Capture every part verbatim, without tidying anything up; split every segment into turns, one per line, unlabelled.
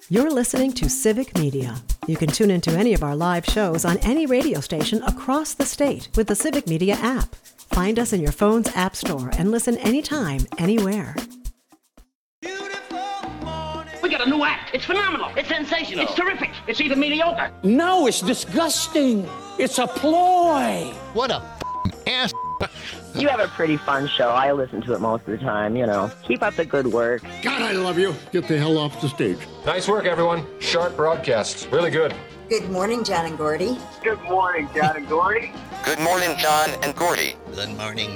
You're listening to Civic Media. You can tune into any of our live shows on any radio station across the state with the Civic Media app. Find us in your phone's app store and listen anytime, anywhere.
We got a new act. It's phenomenal. It's sensational. It's terrific. It's even mediocre.
No, it's disgusting. It's a ploy.
What a f***ing ass.
You have a pretty fun show. I listen to it most of the time, you know. Keep up the good work.
God, I love you. Get the hell off the stage.
Nice work, everyone. Sharp broadcast. Really good.
Good morning, John and Gordy.
Good morning, John and Gordy.
Good morning, John and Gordy.
Good morning.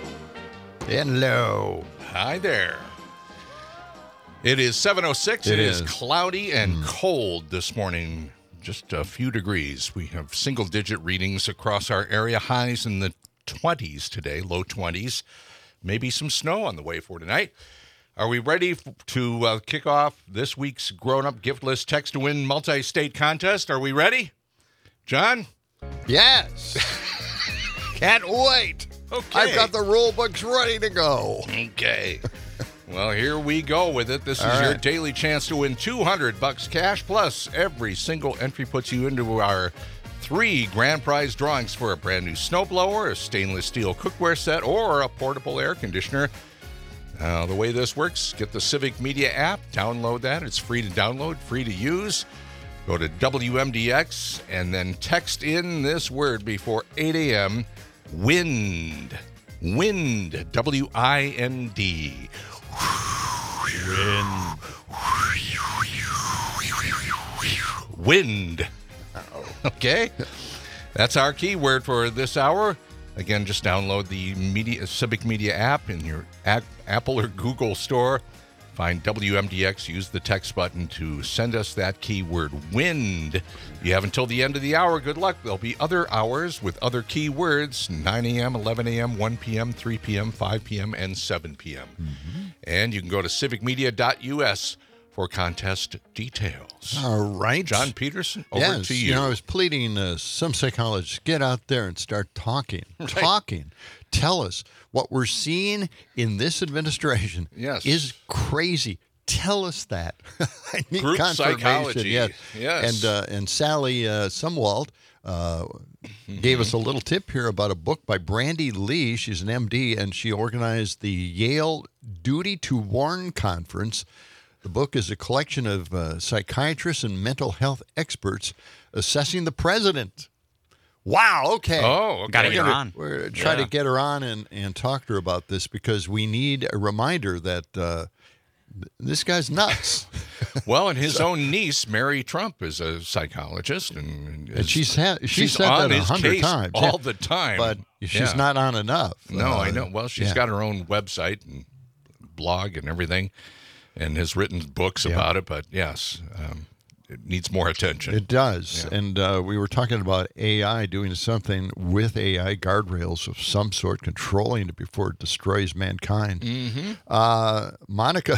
Hello.
Hi there. It is seven oh six.
It,
it
is.
is cloudy and
mm.
cold this morning. Just a few degrees. We have single-digit readings across our area. Highs in the twenties today, low twenties. Maybe some snow on the way for tonight. Are we ready f- to uh, kick off this week's grown-up gift list text to win multi-state contest? Are we ready? John?
Yes. Can't wait.
Okay.
I've got the rule books ready to go.
Okay. Well, here we go with it. This is
All
your
right.
daily chance to win two hundred bucks cash, plus every single entry puts you into our three grand prize drawings for a brand new snowblower, a stainless steel cookware set, or a portable air conditioner. Uh, the way this works, get the Civic Media app, download that. It's free to download, free to use. Go to W M D X and then text in this word before eight a.m. Wind. Wind. W I N D.
Wind.
Wind. Okay? That's our keyword for this hour. Again, just download the media, Civic Media app in your a- Apple or Google store. Find W M D X. Use the text button to send us that keyword, wind. You have until the end of the hour. Good luck. There'll be other hours with other keywords, nine a.m., eleven a.m., one p.m., three p.m., five p.m., and seven p.m. Mm-hmm. And you can go to civic media dot u s for contest details.
All right.
John Peterson, over
yes,
to you.
You know, I was pleading uh, some psychologists, get out there and start talking.
Right.
Talking. Tell us what we're seeing in this administration
yes.
is crazy. Tell us that. I need
Group
confirmation.
psychology.
Yes.
yes.
And, uh, and Sally uh, Sumwalt uh, mm-hmm. gave us a little tip here about a book by Brandy Lee. She's an M D, and she organized the Yale Duty to Warn Conference. The book is a collection of uh, psychiatrists and mental health experts assessing the president. Wow, okay.
Oh, okay.
Got to get her on.
We're going to try
yeah.
to get her on and, and talk to her about this because we need a reminder that uh, th- this guy's nuts.
Well, and his own niece, Mary Trump, is a psychologist. And,
and she's, ha- she's,
she's
said
on
that a
his
hundred
case
times.
all
yeah.
the time.
But she's
yeah.
not on enough.
No,
uh,
I know. Well, she's
yeah.
got her own website and blog and everything and has written books
yeah.
about it. But, yes, um, it needs more attention.
It does.
Yeah.
And uh, we were talking about A I doing something with A I, guardrails of some sort, controlling it before it destroys mankind.
Mm-hmm.
Uh, Monica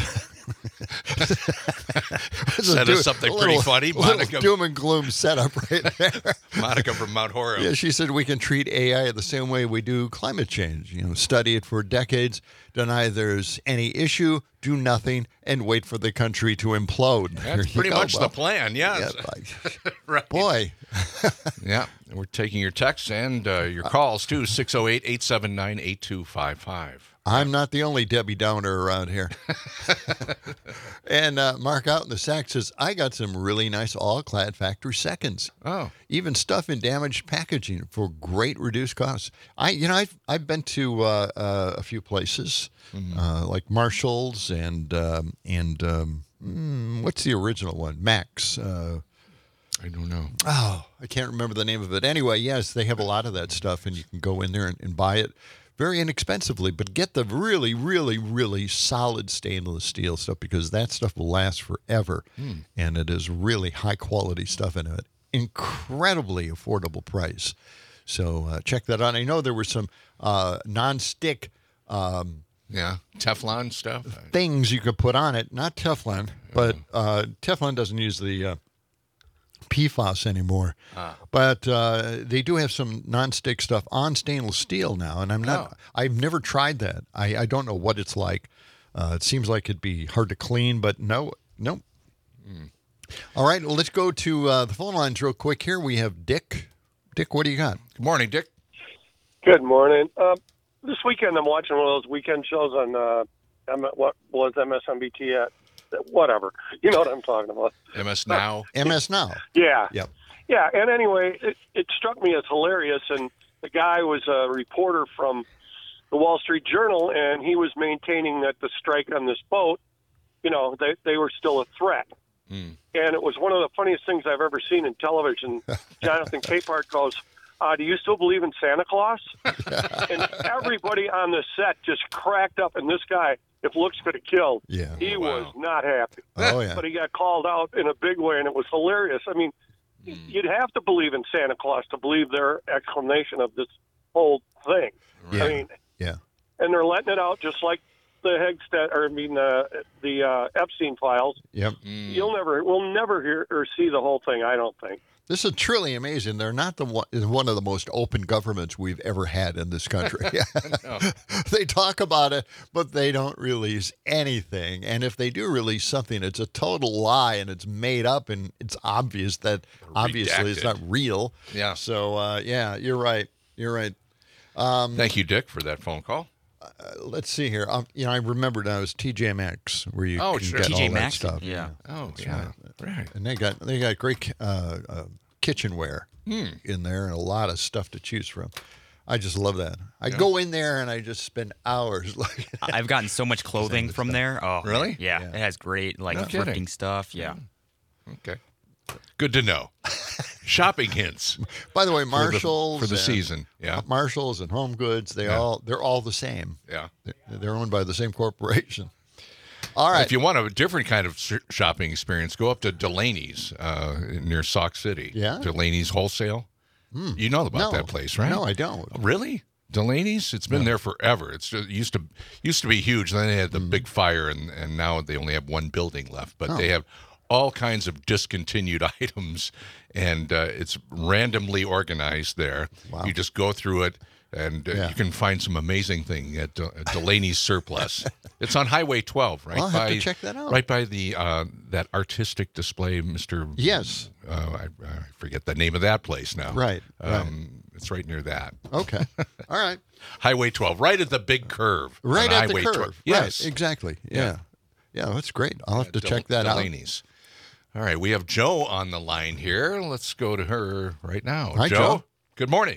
said us something
a
pretty
little,
funny.
Monica, doom and gloom setup right there.
Monica from Mount Horeb.
Yeah, she said we can treat A I the same way we do climate change. You know, study it for decades, deny there's any issue, do nothing, and wait for the country to implode.
That's pretty
go,
much
well,
the plan, yes.
Yeah, like,
right.
Boy.
Yeah, we're taking your texts and uh, your calls, too, six oh eight, eight seven nine, eight two five five.
I'm not the only Debbie Downer around here. And uh, Mark out in the sack says, I got some really nice all-clad factory seconds.
Oh.
Even stuff in damaged packaging for great reduced costs. I, you know, I've, I've been to uh, uh, a few places, mm-hmm. uh, like Marshall's and, um, and um, mm, what's the original one? Max. Uh,
I don't know.
Oh, I can't remember the name of it. Anyway, yes, they have a lot of that stuff, and you can go in there and, and buy it very inexpensively, but get the really, really, really solid stainless steel stuff because that stuff will last forever, mm. and it is really high-quality stuff in it. Incredibly affordable price. So uh, check that out. I know there were some uh, non-stick um,
yeah, Teflon stuff.
things you could put on it. Not Teflon, but uh, Teflon doesn't use the uh, P FAS anymore. Ah. But uh, they do have some nonstick stuff on stainless steel now, and I'm not. Oh. I've never tried that. I, I don't know what it's like. Uh, it seems like it'd be hard to clean, but no, no.
Mm.
All right, well, let's go to uh, the phone lines real quick here. We have Dick. Dick, what do you got?
Good morning, Dick.
Good morning. Uh, this weekend, I'm watching one of those weekend shows on uh, M- what was M S N B T at? Whatever. You know what I'm talking about.
M S Now.
M S Now.
Yeah.
Yep.
Yeah, and anyway, it, it struck me as hilarious, and the guy was a reporter from the Wall Street Journal, and he was maintaining that the strike on this boat, you know, they, they were still a threat.
Mm.
And it was one of the funniest things I've ever seen in television. Jonathan Capehart goes, uh, do you still believe in Santa Claus? And everybody on the set just cracked up, and this guy, if looks could have killed,
yeah.
he
Oh, wow.
was not happy.
Oh, yeah.
But he got called out in a big way, and it was hilarious. I mean, mm. you'd have to believe in Santa Claus to believe their explanation of this whole thing.
Yeah.
I mean,
yeah.
And they're letting it out just like the Hegstead, or I mean, uh, the uh, Epstein files.
Yep.
Mm.
You'll never, we'll never hear or see the whole thing, I don't think.
This is truly amazing. They're not the one, one of the most open governments we've ever had in this country.
No.
They talk about it, but they don't release anything. And if they do release something, it's a total lie and it's made up, and it's obvious that obviously it's not real.
Yeah.
So, uh, yeah, you're right. You're right. Um,
Thank you, Dick, for that phone call.
Uh, let's see here. Um, you know, I remembered I was T J Maxx, where you
Oh,
can
sure.
get
T J
all that
Maxx?
stuff.
Yeah.
Oh,
That's
yeah.
right.
Right.
And they got they got great uh, uh, kitchenware
Hmm.
in there, and a lot of stuff to choose from. I just love that. I go in there and I just spend hours looking. at
I've gotten so much clothing from there. Oh,
Really?
Yeah,
Yeah.
it has great like
No
thrifting
kidding.
stuff. Yeah.
Okay. Good to know. Shopping hints.
By the way,
for the-
Marshalls
for the,
and-
season. Yeah.
Marshalls and Home Goods, they
Yeah.
all they're all the same.
Yeah.
They're, they're owned by the same corporation. All right.
If you want a different kind of sh- shopping experience, go up to Delaney's uh, near Sauk City.
Yeah?
Delaney's Wholesale.
Hmm.
You know about
No.
that place, right?
No, I don't.
Really? Delaney's? It's been there forever. It's just, used to used to be huge. Then they had the big fire, and, and now they only have one building left. But
Oh.
they have all kinds of discontinued items, and uh, it's randomly organized there.
Wow.
You just go through it, and uh,
Yeah.
you can find some amazing thing at, uh, at Delaney's Surplus. It's on Highway twelve, right?
I'll have
by,
to check that out.
Right by the uh, that artistic display, Mister
Yes.
Uh, I, I forget the name of that place now.
Right, right.
Um, It's right near that.
Okay. All right.
Highway twelve, right at the big curve.
Right
on
at the
Highway
curve.
twelve. Yes.
Right, exactly. Yeah.
Yeah.
Yeah, that's great. I'll have to
Del-
check that
Delaney's. All right, we have Joe on the line here. Let's go to her right now.
Hi, Joe.
Good morning.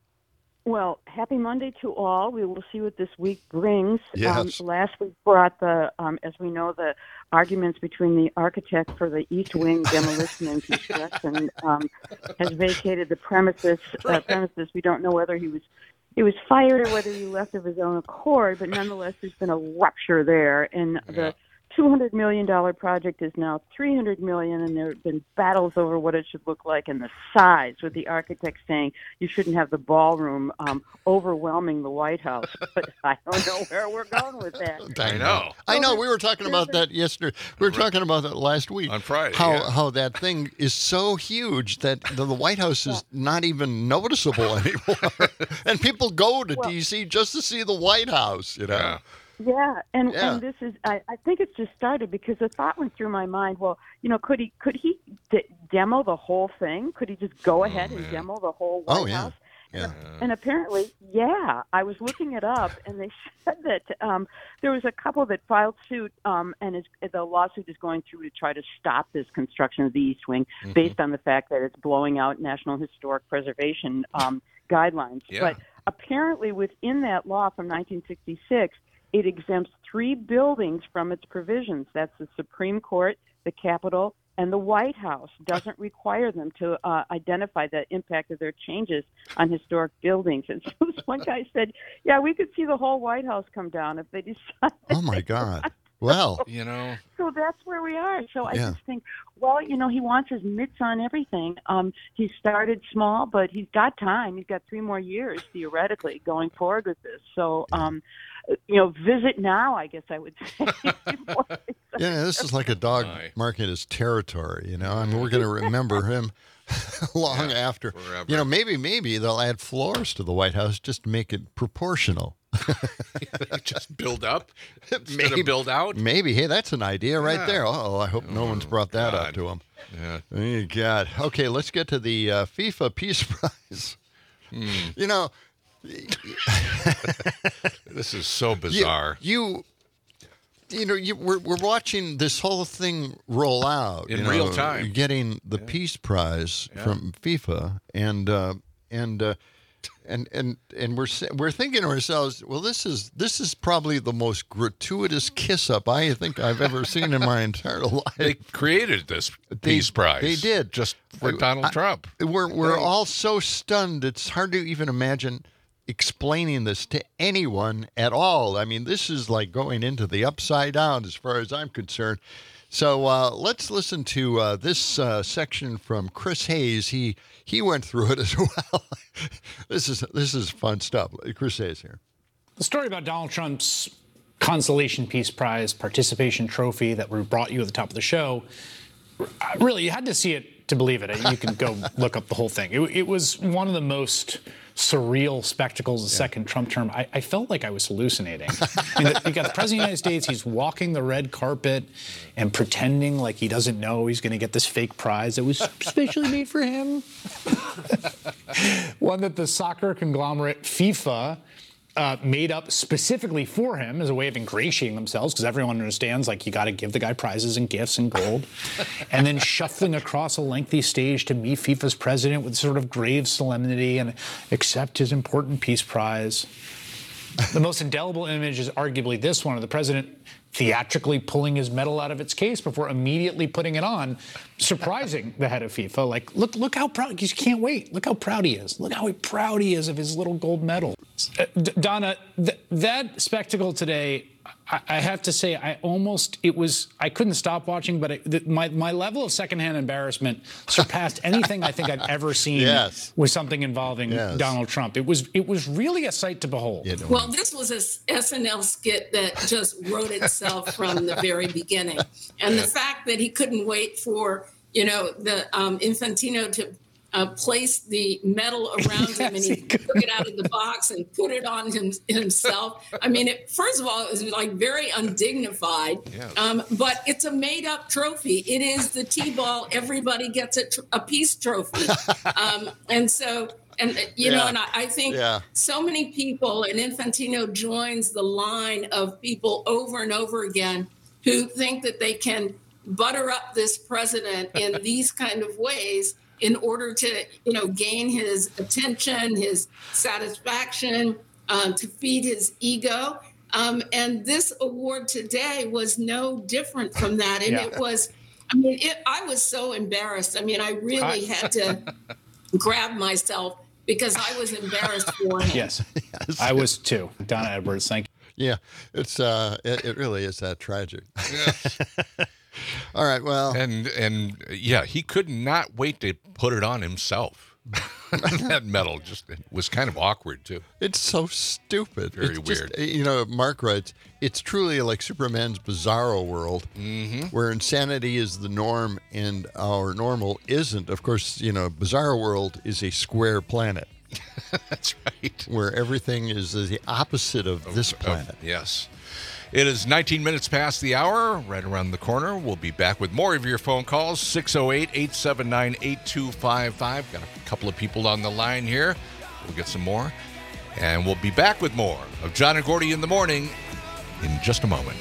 Well, happy Monday to all. We will see what this week brings.
Yes.
Um, last week brought the, um, as we know, the arguments between the architect for the East Wing demolition and construction um, has vacated the premises. Uh, premises. We don't know whether he was he was fired or whether he left of his own accord, but nonetheless, there's been a rupture there, and
Yeah.
the two hundred million dollars project is now three hundred million dollars, and there have been battles over what it should look like and the size, with the architect saying you shouldn't have the ballroom um, overwhelming the White House. But I don't know where we're going with that.
I know.
I know. We were talking about that yesterday. We were talking about that last week.
On Friday,
How
yeah.
how that thing is so huge that the, the White House is not even noticeable anymore. And people go to
Well-
D C just to see the White House, you know.
Yeah.
Yeah, and
Yeah.
and this is I, I think it's just started because the thought went through my mind. Well, you know, could he could he de- demo the whole thing? Could he just go ahead and demo the whole White
Oh, yeah.
House?
Yeah.
And apparently, yeah, I was looking it up, and they said that um, there was a couple that filed suit, um, and is, the lawsuit is going through to try to stop this construction of the East Wing,
Mm-hmm.
based on the fact that it's blowing out National Historic Preservation um, guidelines.
Yeah.
But apparently, within that law from nineteen sixty-six, it exempts three buildings from its provisions. That's the Supreme Court, the Capitol, and the White House. Doesn't require them to uh, identify the impact of their changes on historic buildings. And so this one guy said, yeah, we could see the whole White House come down if they decided.
Oh my God. Well,
You know,
So that's where we are. So I
Yeah.
just think, well, you know, he wants his mitts on everything. Um, he started small, but he's got time. He's got three more years, theoretically, going forward with this. So, um, you know, visit now, I guess I would say. before it's-
yeah, this is like a dog
Aye.
marking his territory, you know. I mean, we're going to remember him long
Yeah,
after.
forever.
You know, maybe maybe they'll add floors to the White House just to make it proportional.
Just build up instead
maybe,
of build out?
Maybe. Hey, that's an idea right
Yeah.
there. Oh, I hope no one's brought that
God.
up to him.
Yeah.
Oh, God. Okay, let's get to the uh, FIFA Peace Prize.
Hmm.
You know,
this is so bizarre.
You, you, you know, you, we're we're watching this whole thing roll out
In
you
real
know,
time.
getting the Peace Prize
Yeah.
from FIFA, and uh, and uh, and and and we're sa- we're thinking to ourselves, well, this is this is probably the most gratuitous kiss up I think I've ever seen in my entire life.
They created this
They-
Peace Prize.
They did
Just for
I-
Donald
I-
Trump.
We're we're
They-
all so stunned. It's hard to even imagine explaining this to anyone at all. I mean, this is like going into the upside down as far as I'm concerned. So uh, let's listen to uh, this uh, section from Chris Hayes. He he went through it as well. this is this is fun stuff. Chris Hayes here.
The story about Donald Trump's Consolation Peace Prize participation trophy that we brought you at the top of the show, really, you had to see it to believe it. You can go look up the whole thing. It, it was one of the most surreal spectacles of the second Trump term. I, I felt like I was hallucinating. I mean, you got the President of the United States, he's walking the red carpet and pretending like he doesn't know he's going to get this fake prize that was specially made for him. One that the soccer conglomerate FIFA Uh, made up specifically for him as a way of ingratiating themselves, because everyone understands, like, you got to give the guy prizes and gifts and gold, and then shuffling across a lengthy stage to meet FIFA's president with sort of grave solemnity and accept his important peace prize. The most indelible image is arguably this one of the president theatrically pulling his medal out of its case before immediately putting it on, surprising the head of FIFA. Like, look, look how proud, you can't wait. Look how proud he is. Look how proud he is of his little gold medal. Uh, D- Donna, th- that spectacle today, I-, I have to say, I almost, it was, I couldn't stop watching, but it, th- my, my level of secondhand embarrassment surpassed anything I think I've ever seen
Yes.
with something involving
Yes.
Donald Trump. It was, it was really a sight to behold.
Well, this was a S N L skit that just wrote itself from the very beginning. And the fact that he couldn't wait for, you know, the um, Infantino to uh, place the medal around him and he took it out of the box and put it on him, himself. I mean, it, first of all, it was like very undignified,
Yes.
um, but it's a made up trophy. It is the T-ball. Everybody gets a, tr- a peace trophy. Um, and so, and you know,
Yeah.
and I, I think
Yeah.
so many people, and Infantino joins the line of people over and over again who think that they can butter up this president in these kind of ways in order to, you know, gain his attention, his satisfaction, um, to feed his ego. Um, and this award today was no different from that. And
Yeah.
it was, I mean, it, I was so embarrassed. I mean, I really had to grab myself because I was embarrassed for him.
Yes, I was too. Donna Edwards, thank you.
Yeah, it's uh, it, it really is that tragic. All right, well,
And and yeah, he could not wait to put it on himself. That medal just it was kind of awkward too.
it's so stupid.
Very
It's just-
weird.
you know, Mark writes, it's truly like Superman's bizarro world,
Mm-hmm.
where insanity is the norm and our normal isn't. Of course, you know, bizarro world is a square planet.
That's right.
Where everything is the opposite of this planet.
Uh, yes. It is nineteen minutes past the hour, right around the corner. We'll be back with more of your phone calls, six oh eight, eight seven nine, eight two five five. Got a couple of people on the line here. We'll get some more. And we'll be back with more of John and Gordy in the morning in just a moment.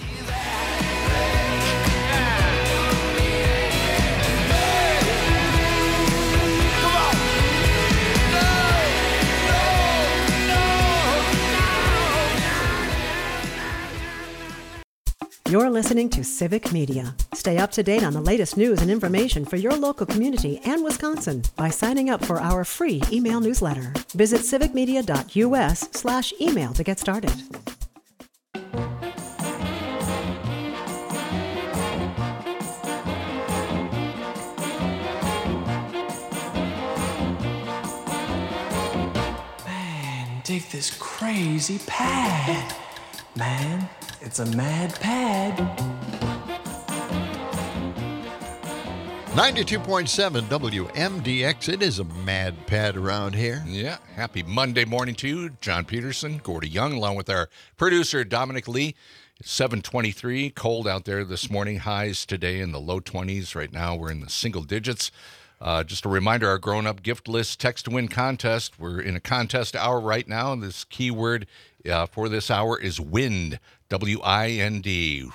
You're listening to Civic Media. Stay up to date on the latest news and information for your local community and Wisconsin by signing up for our free email newsletter. Visit civicmedia.us slash email to get started.
Man, dig this crazy pad. Man, it's a mad pad.
ninety-two point seven W M D X. It is a mad pad around here.
Yeah. Happy Monday morning to you, John Peterson, Gordy Young, along with our producer, Dominic Lee. It's seven twenty-three. Cold out there this morning. Highs today in the low twenties. Right now, we're in the single digits. Uh, just a reminder, our grown-up gift list text to win contest. We're in a contest hour right now. This keyword uh, for this hour is wind. W I N D.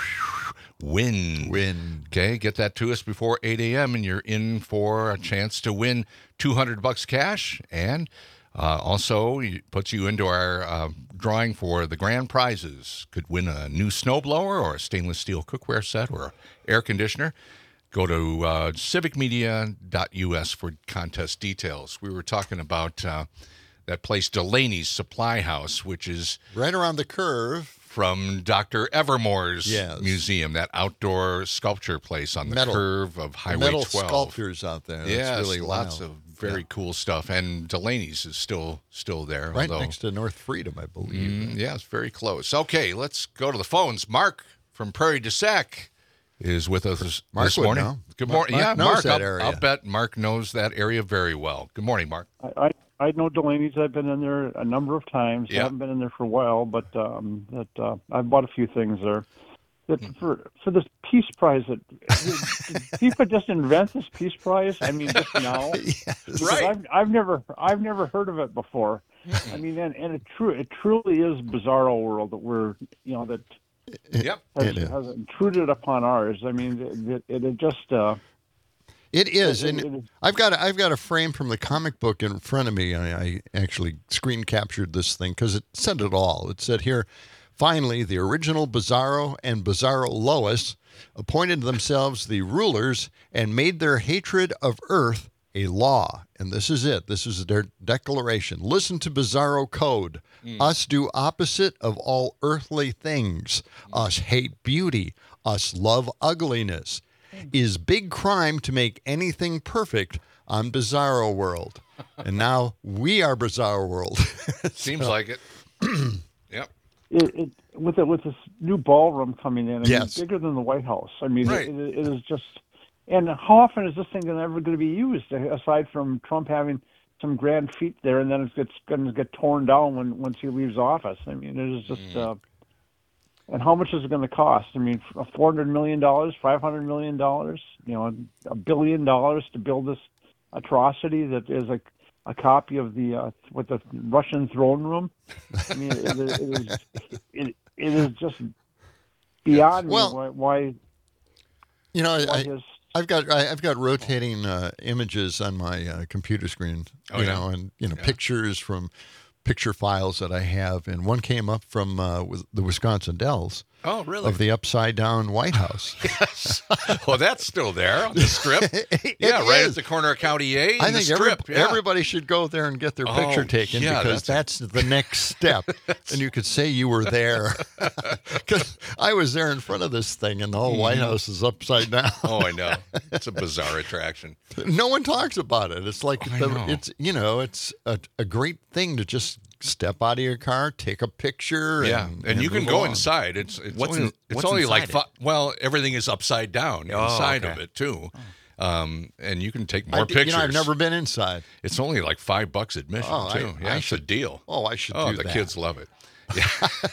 Wind.
Wind.
Okay, get that to us before eight a.m. and you're in for a chance to win two hundred bucks cash. And uh, also it puts you into our uh, drawing for the grand prizes. Could win a new snowblower or a stainless steel cookware set or air conditioner. Go to uh, civic media dot U S for contest details. We were talking about uh, that place, Delaney's Supply House, which is
right around the curve
from Doctor Evermore's
yes.
museum, that outdoor sculpture place on the
metal,
curve of Highway
metal
twelve.
sculptures out there. That's
yes,
really
lots
wild.
of very
yeah.
cool stuff. And Delaney's is still still there.
Right
although,
next to North Freedom, I believe.
Mm, yeah, it's very close. Okay, let's go to the phones. Mark from Prairie du Sac is with us
Mark
this
would
morning.
know.
Good
Mark-
morning.
Mark
yeah,
knows
Mark.
that
I'll,
area.
I'll bet Mark knows that area very well. Good morning, Mark.
I, I know Delaney's. I've been in there a number of times.
Yeah.
I haven't been in there for a while, but um, that uh, I've bought a few things there. That for for this Peace Prize, that did people just invent this Peace Prize? I mean, just now,
yes.
Right.
I've, I've never I've never heard of it before. I mean, and, and it true it truly is bizarro world that we're you know that
yep
has,
It is.
has intruded upon ours. I mean, it, it, it just. Uh,
It is,
It-
and
it is.
I've got a, I've got a frame from the comic book in front of me. I, I actually screen captured this thing because it said it all. It said here, finally, the original Bizarro and Bizarro Lois appointed themselves the rulers and made their hatred of Earth a law. And this is it. This is their declaration. Listen to Bizarro code. Us do opposite of all earthly things. Us hate beauty. Us love ugliness. Is big crime to make anything perfect on Bizarro World. And now we are Bizarro World.
Seems
So-
like it. Yep.
It, it with it, with this new ballroom coming in, I mean,
Yes.
it's bigger than the White House. I mean,
Right.
it, it is just. And how often is this thing ever going to be used? Aside from Trump having some grand feat there, and then it's, it's going to get torn down when once he leaves office. I mean, it is just. Uh, and how much is it going to cost? I mean, four hundred million dollars, five hundred million dollars, you know, a billion dollars to build this atrocity that is a, a copy of the uh, what the Russian throne room. I mean, it, it, it is it, it is just beyond
Well,
me why, why
You know,
why
I,
his
I've got I, I've got rotating uh, images on my uh, computer screen.
Oh,
you
yeah?
know, and you know pictures from picture files that I have, and one came up from uh, with the Wisconsin Dells.
Oh, really?
Of the upside down White House.
Yes. Well, that's still there on the strip. yeah, right
is.
at the corner of County A.
I
and
think
the
every,
strip. yeah.
everybody should go there and get their
Oh,
picture taken
yeah,
because that's, the next step. And you could say you were there. Because I was there in front of this thing, and the whole White House is upside down.
Oh, I know. It's a bizarre attraction.
No one talks about it. It's like
I
the,
know.
it's you know it's a, a great thing to just step out of your car, take a picture.
Yeah,
and,
and you can
move
go
on.
inside. It's it's
What's
only
in-
it's
what's
only like
inside it?
fi- well, everything is upside down
Oh,
inside
okay.
of it too, um, and you can take
I
more
did-
pictures.
You know, I've never been inside.
It's only like five bucks admission
Oh, I-
too. yeah,
I
it's
should-
a deal.
Oh, I should
Oh,
do
the
that.
kids love it. Yeah.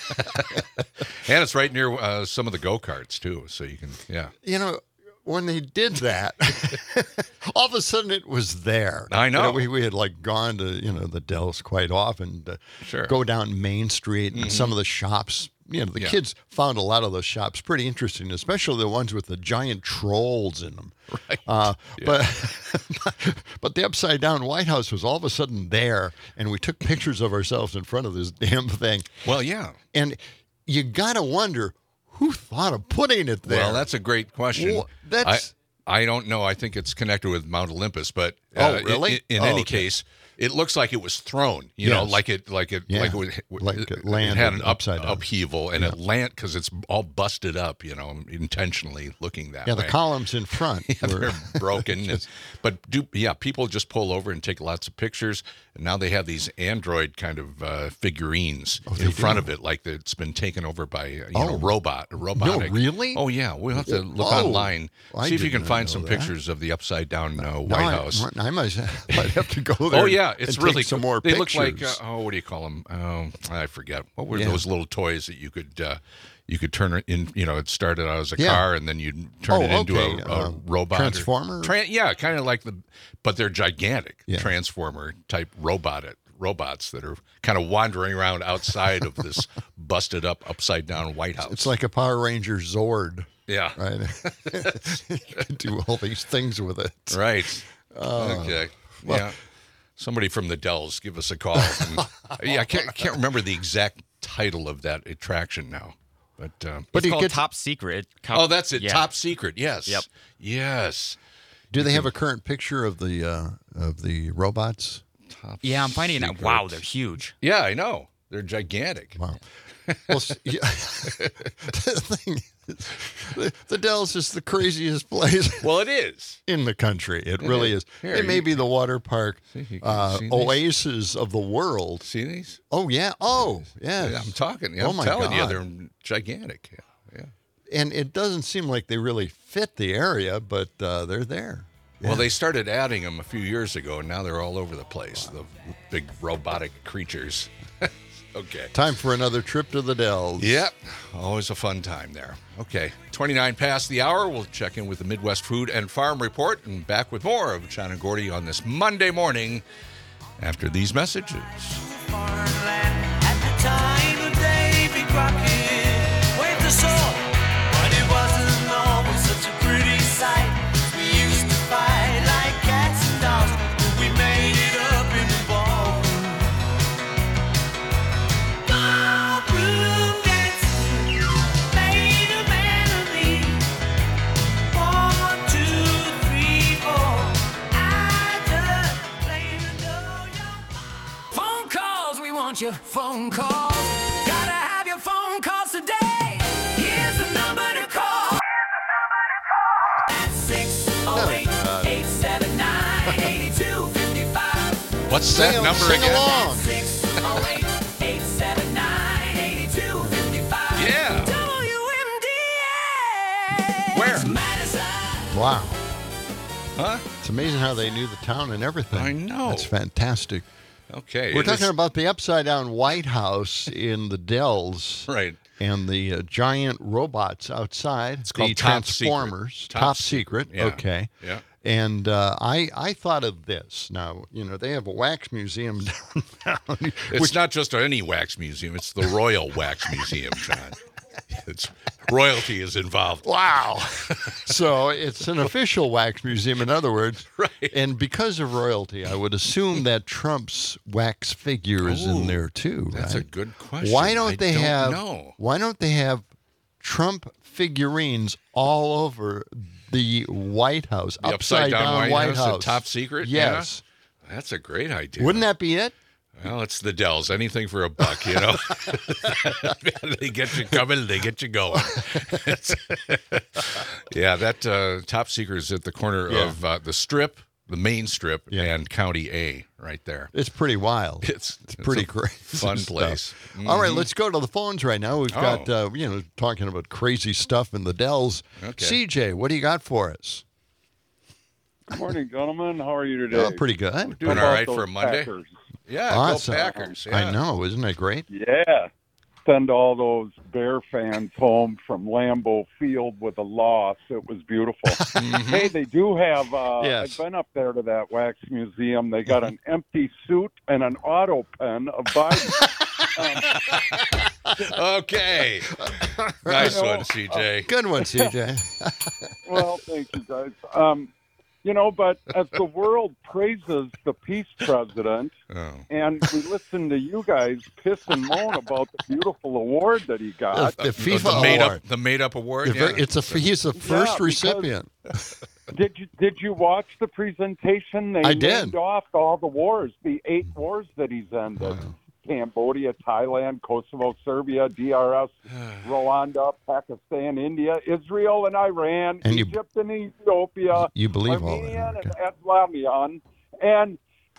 And it's right near uh, some of the go karts too, so you can yeah.
You know, when they did that, all of a sudden it was there.
I know.
You know, we, we had like gone to, you know, the Dells quite often to
Sure.
go down Main Street and
Mhm.
some of the shops. You know, the
Yeah.
kids found a lot of those shops pretty interesting, especially the ones with the giant trolls in them.
Right.
Uh,
Yeah.
But but the upside down White House was all of a sudden there, and we took pictures of ourselves in front of this damn thing.
Well, yeah.
And you got to wonder who thought of putting it there.
Well, that's a great question.
Well, that's-
I, I don't know. I think it's connected with Mount Olympus, but uh,
Oh,
in-
really?
In, in
Oh,
any
okay.
case, it looks like it was thrown. You know,
Yes.
like it, like it,
Yeah.
like it, was-
Like
it,
it landed
had an up,
upside down.
upheaval, and
Yeah.
it land because it's all busted up. You know, intentionally looking that
Yeah,
way.
the columns in front
Yeah,
were
they're broken. And- but do yeah, people just pull over and take lots of pictures. And now they have these android kind of uh, figurines
Oh,
in
they
front
do?
of it, like it's been taken over by you
Oh.
know robot, a robotic.
No, really?
Oh yeah, we'll have to look
Oh.
online,
I
see if you
did
can
not
find
know
some
that.
pictures of the upside down uh,
No,
White
I,
House.
I might, might have to go there.
Oh yeah, it's
and
really
take some
cool.
more
They
pictures.
look like uh, oh, what do you call them? Oh, I forget. What were
Yeah.
those little toys that you could uh, you could turn it in? You know, it started out as a
Yeah.
car, and then you'd turn
Oh,
it into
okay.
a, a
Uh,
robot or-
Transformer?
Tran- yeah, kind of like the, but they're gigantic
Yeah.
transformer type robot robots that are kind of wandering around outside of this busted up upside down White House.
It's like a Power Ranger Zord.
Yeah.
Right. You can do all these things with it.
Right.
Uh,
okay.
well-
yeah. Somebody from the Dells, give us a call. And- yeah, I can't, I can't remember the exact title of that attraction now, but um,
But
it's
he
called
gets-
Top Secret.
oh, that's it.
Yeah.
Top Secret. Yes.
Yep.
Yes.
Do they have a current picture of the uh, of the robots?
Top
Yeah, I'm finding it now.
Secret.
Wow, they're huge.
Yeah, I know. They're gigantic.
Wow. Well, s- yeah. the thing is, the, the Dells is the craziest place.
Well, it is
in the country. It
Yeah.
really is.
Here,
it may
you-
be the water park
See, you can
uh,
see these?
oasis of the world.
See these?
Oh yeah. Oh yes.
Yeah, I'm talking. Yeah,
Oh
I'm
my
telling you,
God.
they're gigantic. Yeah. yeah.
And it doesn't seem like they really fit the area, but uh, they're there.
Well, they started adding them a few years ago, and now they're all over the place. The big robotic creatures. Okay.
Time for another trip to the Dells.
Yep. Always a fun time there. Okay. twenty-nine past the hour. We'll check in with the Midwest Food and Farm Report and back with more of John and Gordy on this Monday morning after these messages.
Phone calls, we want your phone calls. Gotta have your phone calls today. Here's the number to call. six oh eight, eight seven nine, eight two five five.
What's that
Sing-
number
sing
again?
along.
six oh eight, eight seven nine, eight two five five.
Yeah.
W M D A.
Where?
Madison.
Wow.
Huh?
It's amazing how they knew the town and everything.
I know.
That's fantastic.
Okay.
We're
it
talking
is-
about the upside down White House in the Dells.
Right.
And the uh, giant robots outside.
It's
the
called Top Secret.
Transformers.
Top
Top,
Secret.
Secret.
Yeah.
Okay.
Yeah.
And uh, I I thought of this. Now, you know, they have a wax museum downtown.
It's
which,
not just any wax museum. It's the Royal Wax Museum, John. It's royalty is involved.
wow. So it's an official wax museum, in other words.
Right.
And because of royalty, I would assume that Trump's wax figure is
Ooh,
in there too.
That's a
right?
good question.
Why don't
I
they
don't
have?
know.
Why don't they have Trump figurines all over the White House,
The upside down, White, House,
House,
the Top Secret?
Yes.
Yeah? That's a great idea.
Wouldn't that be it?
Well, it's the Dells. Anything for a buck, you know. They get you coming, they get you going. Yeah, that uh, Top Secret is at the corner
Yeah.
of uh, the Strip, the main Strip,
Yeah.
and County A, right there.
It's pretty wild.
It's,
It's pretty
a
crazy.
fun
stuff.
place.
All right,
Mhm.
let's go to the phones right now. We've
Oh.
got, uh, you know, talking about crazy stuff in the Dells.
Okay.
C J, what do you got for us?
Good morning, gentlemen. How are you today?
Oh, pretty good.
Doing
How
all
about
right for a
those
Monday.
Packers?
Yeah,
Awesome.
go Packers. Yeah.
I know. Isn't that great?
Yeah. Send all those Bear fans home from Lambeau Field with a loss. It was beautiful. Hey, they do have, uh,
Yes.
I've been up there to that wax museum. They got an empty suit and an auto pen of Biden.
Okay. Nice
You know,
one, C J.
Good one, C J.
Well, thank you, guys. Um, you know, but as the world praises the peace president,
Oh.
and we listen to you guys piss and moan about the beautiful award that he got.
The FIFA
the made
award.
up, the made up award.
The ver-
yeah.
It's a he's the
Yeah,
first
because-
recipient.
Did you did you watch the presentation? They
I did.
named off all the wars, the eight wars that he's ended: Cambodia, Thailand, Kosovo, Serbia, D R S, Rwanda, Pakistan, India, Israel, and Iran,
And you-
Egypt and Ethiopia,
You believe all
Armenia
that?
and Azerbaiján. And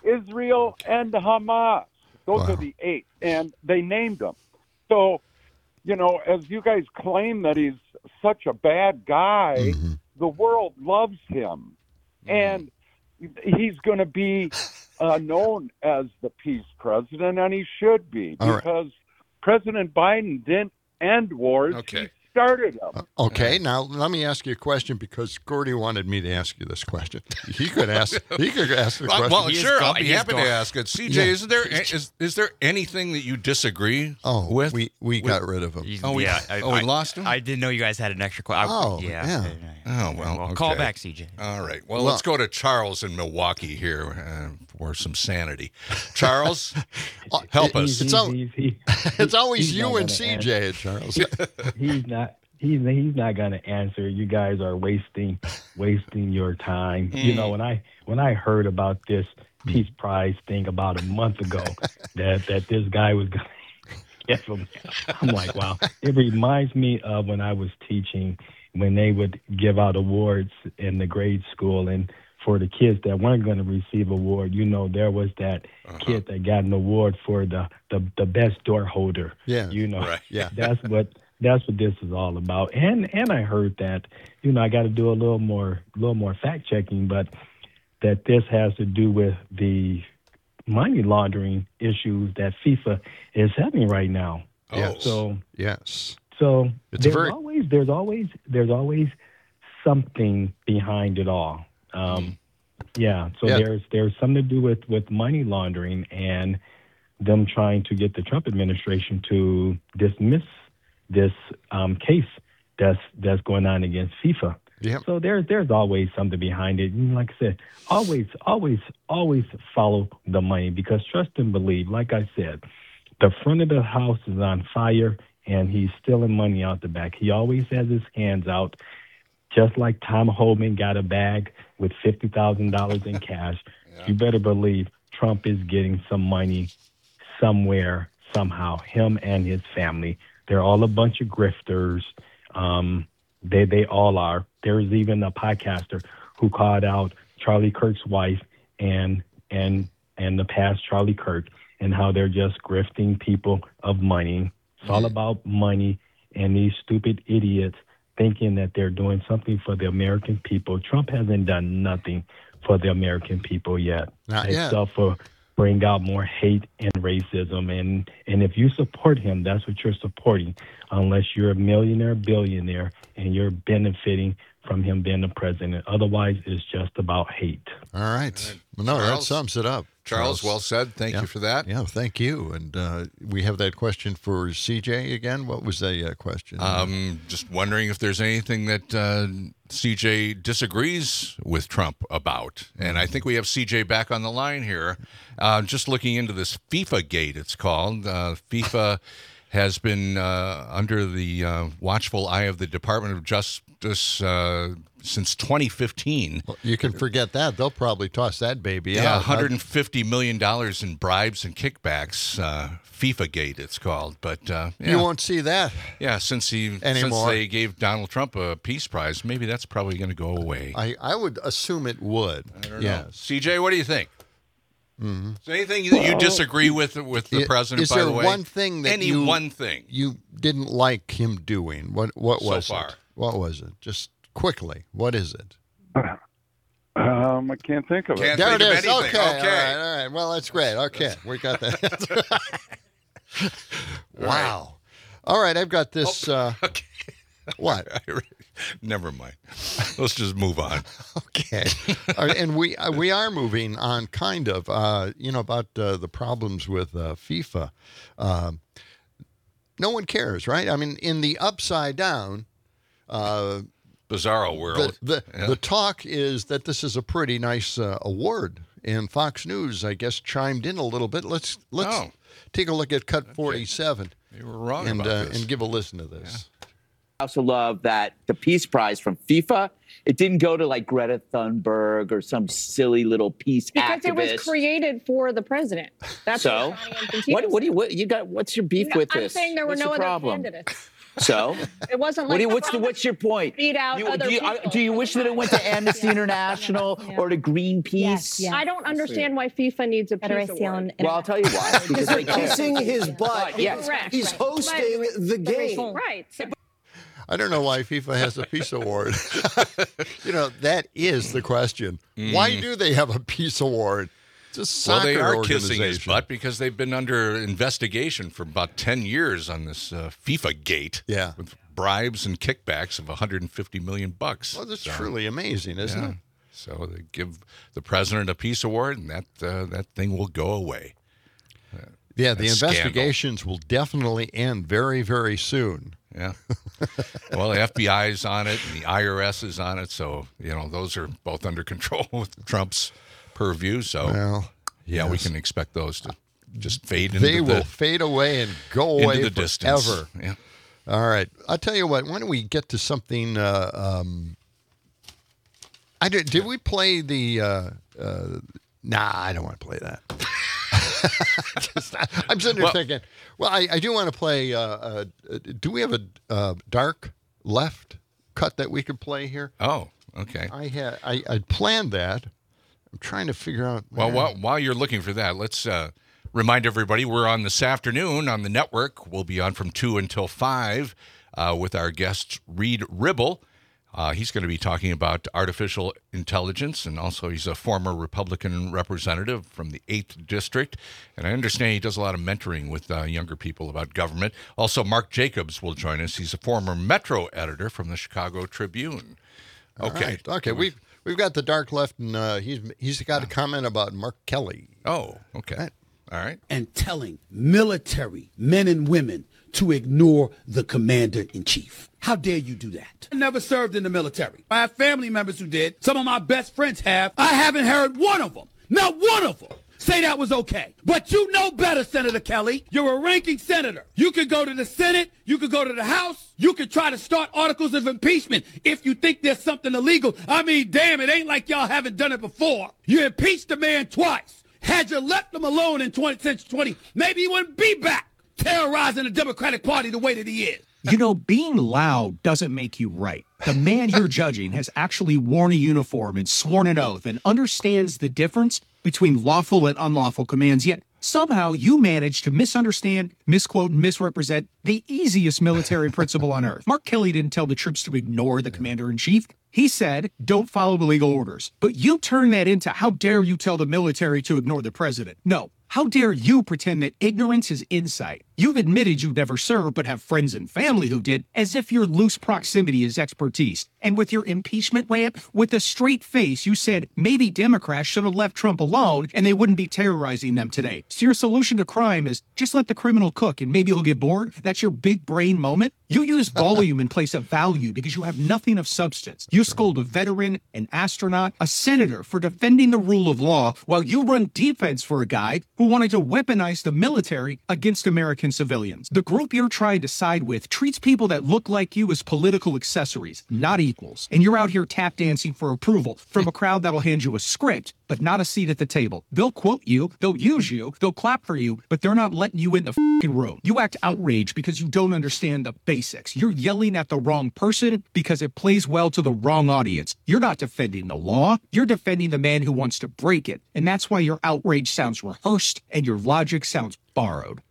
Israel and Hamas. Those
Wow.
are the eight, and they named them. So, you know, as you guys claim that he's such a bad guy,
Mm-hmm.
the world loves him, and he's going to be uh, known as the peace president, and he should be,
All right.
because President Biden didn't end wars.
Okay.
He started them.
Okay, now let me ask you a question because Gordy wanted me to ask you this question. He could ask. He could ask the
Well,
question.
well,
He is
sure,
go-
I'll be
he is
happy to
going-
ask it. C J,
Yeah.
is there is is there anything that you disagree
Oh,
with?
we we
with-
got rid of him.
He's-
Oh, we-
yeah, I,
oh, we
I-
lost him?
I didn't know you guys had an extra question.
Oh,
yeah.
yeah.
Oh, well,
Call
okay.
back, C J.
All right. Well,
Well-
let's go to Charles in Milwaukee here uh, for some sanity. Charles, help us.
It's, al-
He's, he,
it's always
he's
you
not
and
gonna
C J, Charles.
he's not. He's he's not going to answer. You guys are wasting wasting your time. You know, when I when I heard about this Peace Prize thing about a month ago, that that this guy was going to get from, I'm like, wow. It reminds me of when I was teaching, when they would give out awards in the grade school, and for the kids that weren't going to receive award, you know, there was that
Uh-huh.
kid that got an award for the the, the best door holder.
Yeah.
You know,
Right.
Yeah.
that's what that's what this is all about. And and I heard that, you know, I got to do a little more a little more fact checking, but that this has to do with the money laundering issues that FIFA is having right now.
Oh.
Yes.
So
Yes.
so
It's
there's
very-
always there's always there's always something behind it all. Um, yeah. So
Yeah.
there's there's something to do with, with money laundering and them trying to get the Trump administration to dismiss this um, case that's that's going on against FIFA.
Yep.
So there's there's always something behind it. And like I said, always, always, always follow the money, because trust and believe, like I said, the front of the house is on fire and he's stealing money out the back. He always has his hands out, just like Tom Homan got a bag with fifty thousand dollars in cash.
Yeah.
You better believe Trump is getting some money somewhere, somehow, him and his family. They're all a bunch of grifters. Um, they they all are. There's even a podcaster who called out Charlie Kirk's wife and and and the past Charlie Kirk, and how they're just grifting people of money. It's all about money, and these stupid idiots thinking that they're doing something for the American people. Trump hasn't done nothing for the American people yet,
Not yet.
except for bring out more hate and racism. And, and if you support him, that's what you're supporting, unless you're a millionaire, billionaire, and you're benefiting from him being the president. Otherwise, it's just about hate.
All right. Well, no, that
Charles?
sums it up.
Charles, well said. Thank
Yeah.
you for that.
Yeah, thank you. And uh, we have that question for C J again. What was the uh, question?
Um, just wondering if there's anything that uh, C J disagrees with Trump about. And I think we have C J back on the line here. Uh, just looking into this FIFA gate, it's called. Uh, FIFA has been uh, under the uh, watchful eye of the Department of Justice uh, since twenty fifteen.
Well, you can forget that. They'll probably toss that baby
Yeah,
out.
one hundred fifty million dollars in bribes and kickbacks. Uh, FIFA Gate, it's called. But uh, yeah.
You won't see that.
Yeah, since he since
Anymore.
they gave Donald Trump a peace prize, maybe that's probably going to go away.
I, I would assume it would.
I don't know.
Yes.
C J, what do you think?
Mm-hmm.
Is there anything that you disagree with with the
I-
president?
Is
by
there
the way,
one thing that
any
you,
one thing
you didn't like him doing? What what
So
was
far.
it? What was it? Just quickly. What is it?
Um, I can't think of
Can't
it.
There
think
it
of
is.
anything.
Okay. All
Okay.
right. All right. Well, that's great. Okay. We got that. Wow. All right. I've got this. Uh,
Okay.
what?
Never mind. Let's just move on.
Okay. All right, and we uh, we are moving on, kind of. Uh, you know about uh, the problems with uh, FIFA. Um no one cares, right? I mean, in the upside down. Uh,
Bizarro world.
The the,
Yeah.
the talk is that this is a pretty nice uh, award, and Fox News, I guess, chimed in a little bit. Let's let's
Oh.
take a look at cut forty-seven.
You were wrong
and
about
uh,
this.
and give a listen to this.
I also love that the Peace Prize from FIFA, it didn't go to like Greta Thunberg or some silly little peace
Because
activist.
it was created for the president. That's
so,
what Gianni Infantino
what, what do you
said.
what you got? What's your beef
No,
with
I'm
this?
saying there were
What's
no
the
other
problem?
candidates.
So
It wasn't
what
like
do you, what's the what's your point?
beat out
You-
other
do, you,
people.
uh, do you wish that it went to Amnesty International or to Greenpeace?
I don't understand why FIFA needs a peace award.
Well, I'll tell you why.
Because they're kissing his butt.
Yes.
Correct.
He's hosting the game.
Right.
I don't know why FIFA has a peace award. You know, that is the question. Why do they have a peace award? It's a soccer
Well, they are
organization.
kissing his butt because they've been under investigation for about ten years on this uh, FIFA gate.
Yeah.
With bribes and kickbacks of one hundred fifty million bucks.
Well, that's
So,
truly amazing, isn't
yeah.
it?
So they give the president a peace award, and that uh, that thing will go away. Uh,
Yeah, the
that scandal.
investigations will definitely end very, very soon.
Yeah. Well, the F B I is on it, and the I R S is on it. So, you know, those are both under control with Trump's purview. So,
Well,
yeah, we
yes.
can expect those to just fade into
They
the
will fade away and go
into
away
the distance.
forever.
Yeah.
All right. I'll tell you what. Why don't we get to something? Uh, um, I did. Did we play the? Uh, uh, nah, I don't want to play that. Just, I'm sitting there
Well-
thinking. Well, I, I do want to play. Uh, uh, do we have a uh, dark left cut that we could play here?
Oh, okay.
I had. I I planned that. I'm trying to figure out.
Well,
man.
while, while you're looking for that, let's uh, remind everybody we're on this afternoon on the network. We'll be on from two until five uh, with our guest, Reed Ribble. Uh, he's going to be talking about artificial intelligence, and also he's a former Republican representative from the eighth District. And I understand he does a lot of mentoring with uh, younger people about government. Also, Mark Jacobs will join us. He's a former Metro editor from the Chicago Tribune.
All
Okay.
right. Okay. We've we've got the dark left, and uh, he's he's got a comment about Mark Kelly.
Oh, okay. All right.
And telling military men and women to ignore the commander in chief. How dare you do that? I never served in the military. I have family members who did. Some of my best friends have. I haven't heard one of them, not one of them, say that was okay. But you know better, Senator Kelly. You're a ranking senator. You could go to the Senate. You could go to the House. You could try to start articles of impeachment if you think there's something illegal. I mean, damn, it ain't like y'all haven't done it before. You impeached the man twice. Had you left him alone in twenty, since twenty, maybe he wouldn't be back terrorizing the Democratic Party the way that he is.
You know, being loud doesn't make you right. The man you're judging has actually worn a uniform and sworn an oath and understands the difference between lawful and unlawful commands, yet somehow you manage to misunderstand, misquote, and misrepresent the easiest military principle on earth. Mark Kelly didn't tell the troops to ignore the commander-in-chief. He said, don't follow illegal orders. But you turn that into, how dare you tell the military to ignore the president? No. How dare you pretend that ignorance is insight? You've admitted you've never served but have friends and family who did, as if your loose proximity is expertise. And with your impeachment rant, with a straight face, you said maybe Democrats should have left Trump alone and they wouldn't be terrorizing them today. So your solution to crime is just let the criminal cook and maybe he'll get bored? That's your big brain moment? You use volume in place of value because you have nothing of substance. You scold a veteran, an astronaut, a senator for defending the rule of law while you run defense for a guy who wanted to weaponize the military against American civilians. The group you're trying to side with treats people that look like you as political accessories, not equals. And you're out here tap dancing for approval from a crowd that'll hand you a script, but not a seat at the table. They'll quote you, they'll use you, they'll clap for you, but they're not letting you in the f***ing room. You act outraged because you don't understand the basics. You're yelling at the wrong person because it plays well to the wrong audience. You're not defending the law. You're defending the man who wants to break it. And that's why your outrage sounds rehearsed and your logic sounds borrowed.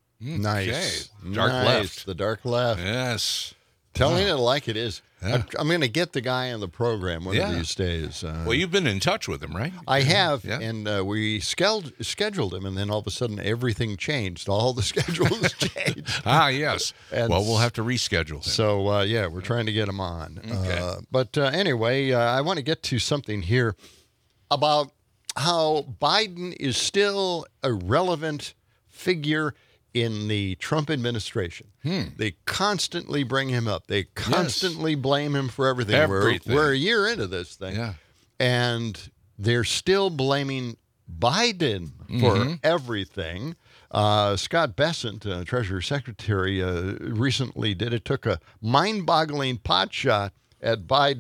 Nice.
Okay. Dark
Nice.
left.
The dark left.
Yes.
Telling
Wow.
it like it is.
Yeah.
I'm, I'm going to get the guy on the program one
Yeah.
of these days. Uh,
Well, you've been in touch with him, right?
I have,
Yeah.
and uh, we scheduled, scheduled him, and then all of a sudden everything changed. All the schedules changed.
Ah, yes.
And
well, we'll have to reschedule him.
So, uh, yeah, we're trying to get him on.
Okay.
Uh, but uh, anyway, uh, I want to get to something here about how Biden is still a relevant figure in the Trump administration.
Hmm.
They constantly bring him up. They constantly blame him for everything.
Everything.
We're, we're a year into this thing.
Yeah.
And they're still blaming Biden for
Mhm.
everything. Uh, Scott Bessent, uh, Treasury Secretary, uh, recently did it, took a mind-boggling pot shot at Biden.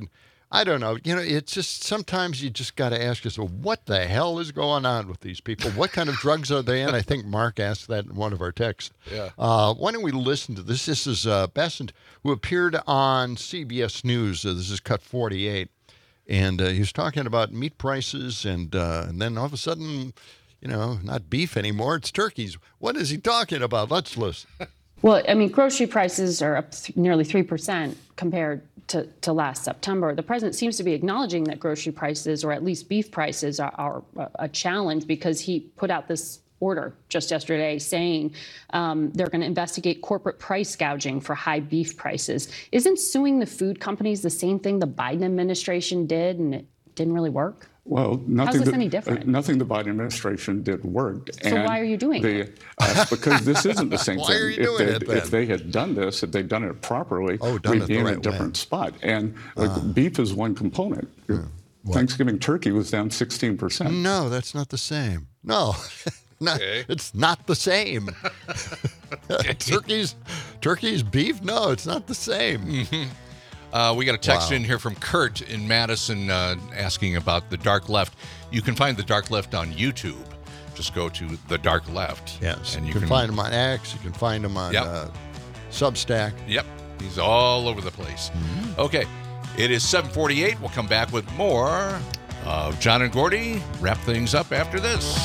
I don't know. You know, it's just sometimes you just got to ask yourself, what the hell is going on with these people? What kind of drugs are they in? I think Mark asked that in one of our texts.
Yeah.
Uh, why don't we listen to this? This is uh, Bessent, who appeared on C B S News. Uh, this is Cut forty-eight. And uh, he was talking about meat prices, and uh, and then all of a sudden, you know, not beef anymore, it's turkeys. What is he talking about? Let's listen.
Well, I mean, grocery prices are up th- nearly three percent compared to, to last September. The president seems to be acknowledging that grocery prices, or at least beef prices, are, are a challenge because he put out this order just yesterday saying um, they're going to investigate corporate price gouging for high beef prices. Isn't suing the food companies the same thing the Biden administration did and it didn't really work?
Well, nothing.
How's this
that,
any different?
Uh, nothing the Biden administration did worked.
So why are you doing
the,
it?
Uh, because this isn't the same
Why
thing.
are you
if,
doing
they,
it, then?
if they had done this, if they'd done it properly,
Oh, done
we'd
it
be
the
in
right
a different
way.
spot. And like,
Uh.
beef is one component. Thanksgiving turkey was down sixteen percent.
No, that's not the same. No. Not, It's not the same. turkeys, turkeys, beef? No, it's not the same.
Mm-hmm. Uh, we got a text
Wow.
in here from Kurt in Madison uh, asking about The Dark Left. You can find The Dark Left on YouTube. Just go to The Dark Left.
Yes,
and
you, can, find them on X. You can find them on
Yep.
uh, Substack.
Yep, he's all over the place. Okay, it is seven forty-eight. We'll come back with more of John and Gordy. Wrap things up after this.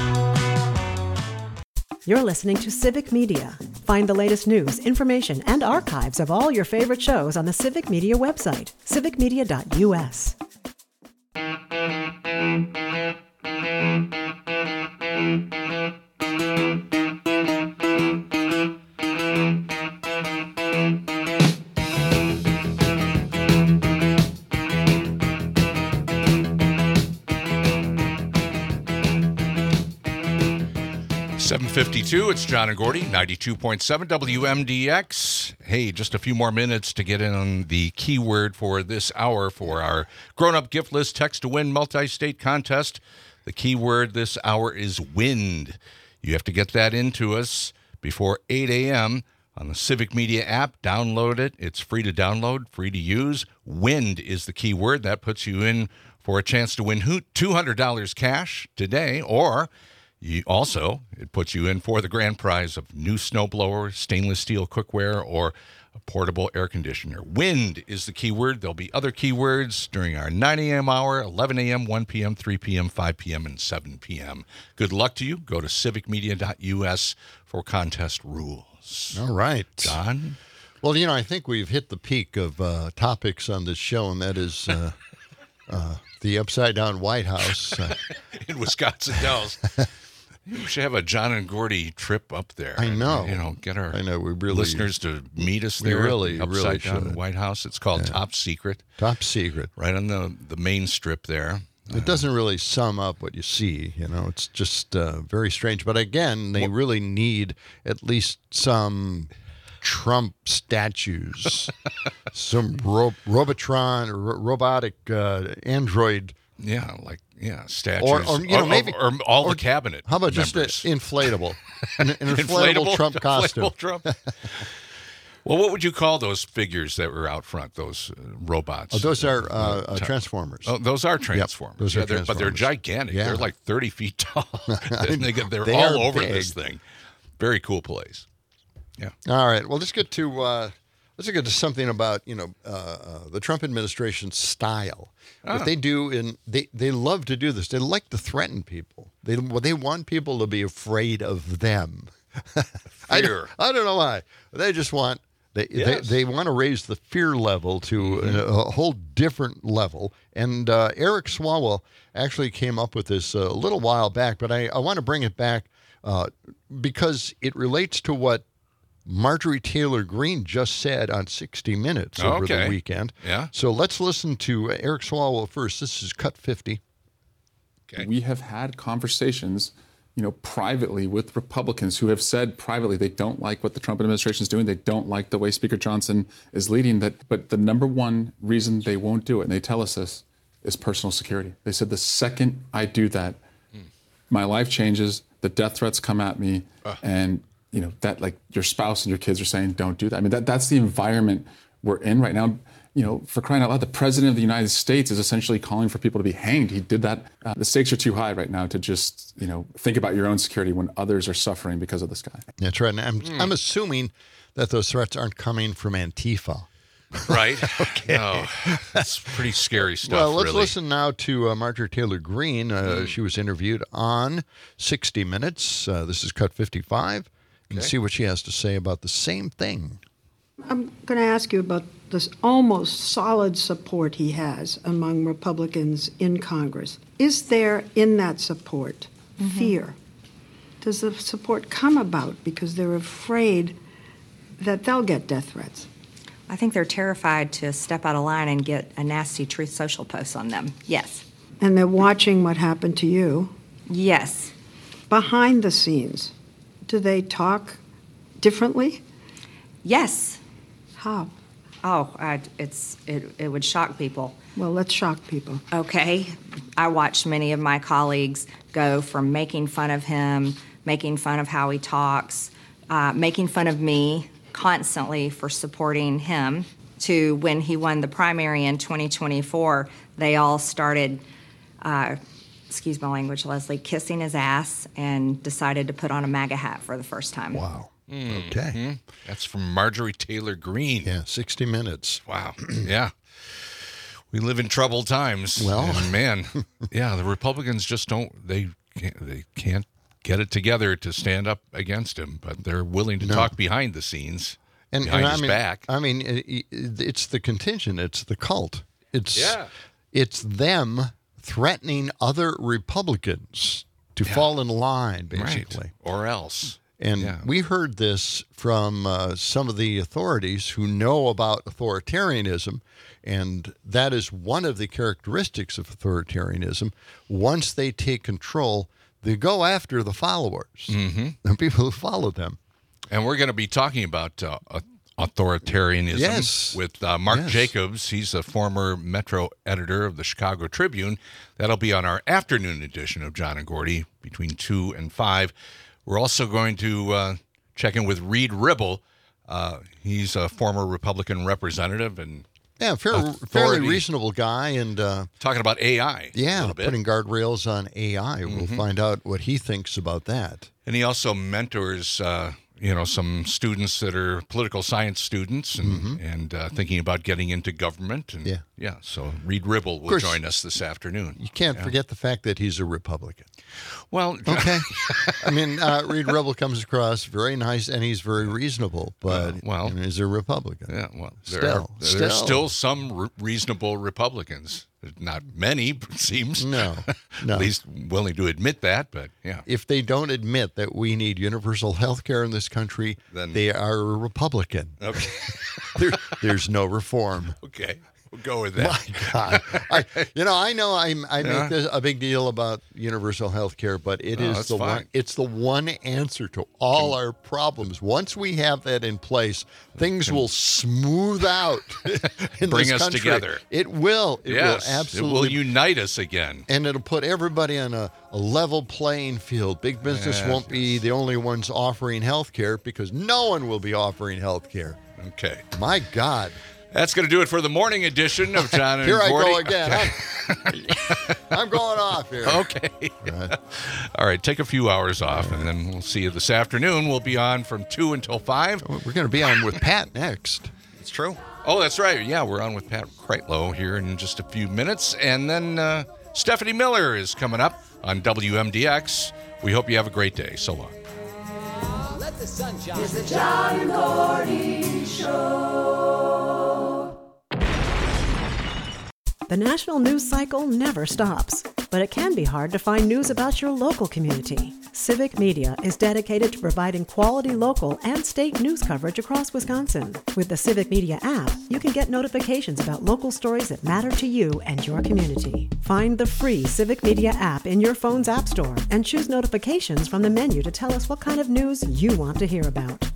You're listening to Civic Media. Find the latest news, information, and archives of all your favorite shows on the Civic Media website, civic media dot u s.
seven fifty-two, it's John and Gordy, ninety-two point seven W M D X. Hey, just a few more minutes to get in on the keyword for this hour for our grown-up gift list text to win multi-state contest. The keyword this hour is wind. You have to get that into us before eight a.m. on the Civic Media app. Download it. It's free to download, free to use. Wind is the keyword. That puts you in for a chance to win two hundred dollars cash today, or You also, it puts you in for the grand prize of new snowblower, stainless steel cookware, or a portable air conditioner. Wind is the keyword. There'll be other keywords during our nine a.m. hour, eleven a.m., one p.m., three p.m., five p.m., and seven p.m. Good luck to you. Go to civic media dot u s for contest rules.
All right.
John?
Well, you know, I think we've hit the peak of uh, topics on this show, and that is uh, uh, the upside-down White House. Uh,
in Wisconsin Dells. We should have a John and Gordy trip up there.
I know.
You know, get our
I know, we really,
listeners to meet us
we
there.
really,
at the
really
upside down
should.
White House. It's called
Yeah.
Top Secret.
Top Secret.
Right on the, the main strip there.
It doesn't really sum up what you see. You know, it's just uh, very strange. But again, they really need at least some Trump statues, some ro- Robotron, ro- robotic uh, android.
Yeah, like yeah, statues,
or, or you know,
or,
maybe
or, or all
or,
the cabinet.
How about
members.
just an inflatable, an, an inflatable,
inflatable
Trump costume?
Inflatable Trump. Well, what would you call those figures that were out front? Those uh, robots?
Oh, those are uh, uh,
Uh,
Transformers.
Oh, those are Transformers.
Yep, those
yeah,
are
they're- But they're
Transformers.
gigantic.
Yeah.
They're like thirty feet tall. they, they're
They
all
are
over
big.
this thing. Very cool place. Yeah.
All right. Well, let's get to uh, let's get to something about you know uh, uh, the Trump administration's style.
Ah.
What they do in they they love to do this. They like to threaten people. They well, they want people to be afraid of them. I, don't,
Fear.
I don't know why. They just want they
Yes.
they, they want to raise the fear level to a, a whole different level. And uh, Eric Swalwell actually came up with this a little while back, but I, I want to bring it back uh, because it relates to what Marjorie Taylor Greene just said on sixty minutes over
Okay.
the weekend.
Yeah.
So let's listen to Eric Swalwell first. This is cut fifty.
We have had conversations, you know, privately with Republicans who have said privately they don't like what the Trump administration is doing. They don't like the way Speaker Johnson is leading that. But the number one reason they won't do it, and they tell us this, is personal security. They said the second I do that, my life changes, the death threats come at me, and you know, that like your spouse and your kids are saying, don't do that. I mean, that that's the environment we're in right now. you know, for crying out loud, the president of the United States is essentially calling for people to be hanged. He did that. Uh, the stakes are too high right now to just, you know, think about your own security when others are suffering because of this guy.
That's right. And I'm, mm. I'm assuming that those threats aren't coming from Antifa.
Right.
Okay.
No, that's pretty scary stuff.
Well, let's
really.
listen now to uh, Marjorie Taylor Greene. Uh,
Mm.
She was interviewed on sixty minutes. Uh, this is cut fifty-five. And
Okay.
see what she has to say about the same thing.
I'm going to ask you about this almost solid support he has among Republicans in Congress. Is there in that support fear? Does the support come about because they're afraid that they'll get death threats?
I think they're terrified to step out of line and get a nasty Truth Social post on them. Yes.
And they're watching what happened to you?
Yes.
Behind the scenes, do they talk differently?
Yes.
How?
Oh, I, it's it, it would shock people.
Well, let's shock people.
Okay. I watched many of my colleagues go from making fun of him, making fun of how he talks, uh, making fun of me constantly for supporting him, to when he won the primary in twenty twenty-four, they all started, uh, excuse my language, Leslie, kissing his ass and decided to put on a MAGA hat for the first time.
Wow.
Mm,
Okay.
mhm. That's from Marjorie Taylor Greene.
Yeah, sixty minutes.
Wow. Yeah. We live in troubled times.
Well.
And man, yeah, the Republicans just don't, they can't, they can't get it together to stand up against him, but they're willing to
No.
talk behind the scenes,
And,
behind
and I
his
mean,
back.
I mean, it, it- it's the contingent. It's the cult. It's
Yeah.
it's them threatening other Republicans to fall in line, basically.
Right. Or else.
And
Yeah.
we heard this from uh, some of the authorities who know about authoritarianism, and that is one of the characteristics of authoritarianism. Once they take control, they go after the followers,
Mm-hmm.
the people who follow them.
And we're going to be talking about uh, authoritarianism
Yes.
with uh, Mark
Yes.
Jacobs. He's a former Metro editor of the Chicago Tribune. That'll be on our afternoon edition of John and Gordy between two and five. We're also going to uh, check in with Reed Ribble. Uh, he's a former Republican representative and
Yeah, fair,
authority.
fairly reasonable guy, and uh,
talking about A I. a
yeah,
little bit.
putting guardrails on A I. We'll
Mhm.
find out what he thinks about that.
And he also mentors, uh, you know, some students that are political science students and
Mhm.
and uh, thinking about getting into government. And
Yeah.
yeah. So Reed Ribble will
course,
join us this afternoon.
You can't
Yeah.
forget the fact that he's a Republican.
Well,
okay. I mean, uh, Reed Ribble comes across very nice, and he's very reasonable, but
Uh, well,
you know, he's a Republican.
Yeah, well, there
still,
are,
still,
there's still some re- reasonable Republicans. Not many, it seems.
No, no.
At least willing to admit that, but yeah.
If they don't admit that we need universal health care in this country,
Then-
they are a Republican.
Okay.
there, there's no reform.
Okay. We'll go with that.
My God. I, you know, I know I, I
Yeah.
make this a big deal about universal health care, but it
No,
is
that's
the
fine.
one it's the one answer to all our problems. Once we have that in place, things will smooth out in
Bring
this
us
country.
together.
It will. It
yes,
will absolutely.
it will unite us again.
And it'll put everybody on a, a level playing field. Big business
Yes,
won't be the only ones offering health care because no one will be offering health care.
Okay.
My God.
That's going to do it for the morning edition of John and
Here I
Gordy.
go again. I'm, I'm going off here.
Okay. All right, take a few hours off, and then we'll see you this afternoon. We'll be on from two until five.
We're going to be on with Pat next.
It's true. Oh, that's right. Yeah, we're on with Pat Kreitlow here in just a few minutes. And then uh, Stephanie Miller is coming up on W M D X. We hope you have a great day. So long.
Let the sun shine. It's the John and Gordy Show.
The national news cycle never stops, but it can be hard to find news about your local community. Civic Media is dedicated to providing quality local and state news coverage across Wisconsin. With the Civic Media app, you can get notifications about local stories that matter to you and your community. Find the free Civic Media app in your phone's app store and choose notifications from the menu to tell us what kind of news you want to hear about.